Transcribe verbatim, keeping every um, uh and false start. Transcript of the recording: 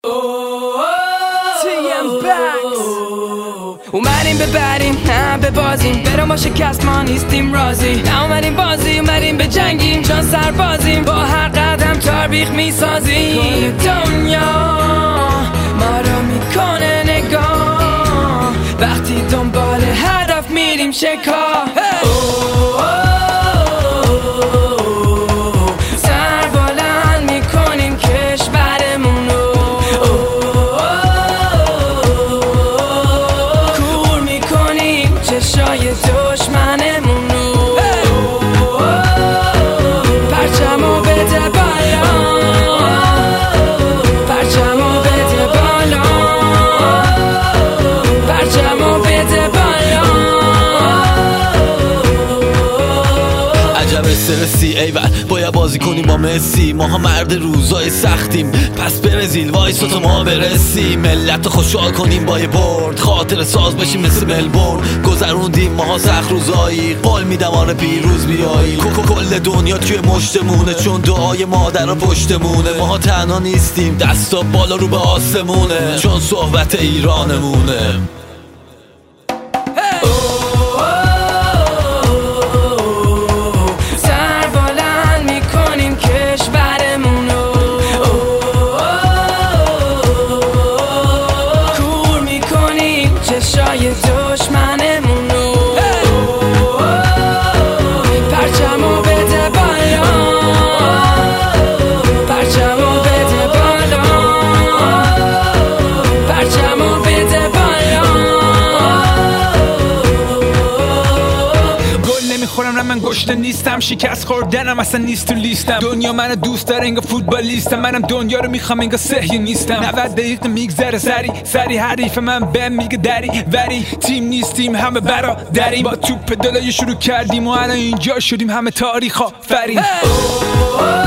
اومدیم ببریم نه ببازیم، برام با شکست ما نیستیم راضی. نه اومدیم بازی اومدیم به جنگیم، چون سربازیم با هر قدم تاریخ میسازیم. کل دنیا ما رو میکنه نگاه وقتی دنبال هدف میریم شکار. سر بلند میکنیم کشورمون رو، کور میکنیم چشای دشمنمون رو. پرچمو بده بالا، پرچمو بده بالا، پرچمو بده بالا. عجب استرسی ایول باید بازی کنیم با مسی. ماها مرد روزای سختیم پس برزیل وایسا تا ما برسیم. ملت خوشحال کنیم با یه برد، خاطر ساز بشیم مثل ملبورن. گذروندیم ماها سخت روزایی، قول میدم آره پیروز بیایی. کل دنیا توی مشتمونه چون دعای مادر پشتمونه. ماها تنها نیستیم دستا بالا رو به آسمونه چون صحبت ایرانمونه. چشای دشمنمون رو، پرچمو بده بالا، پرچمو بده بالا، پرچمو بده بالا. گل نمیخورم نه من گشته نیستم، شکست خوردنم اصلا نیست تو لیستم. دنیا منو دوست داره انگار فوتبالیستم، منم دنیا رو میخوام انگار صحیح نیستم. نود دقیقه میگذره سری سری حریف من بهم میگه دری وری. تیم نیستیم همه برادریم، با توپ دلای شروع کردیم و الان اینجا شدیم همه تاریخ آفرین.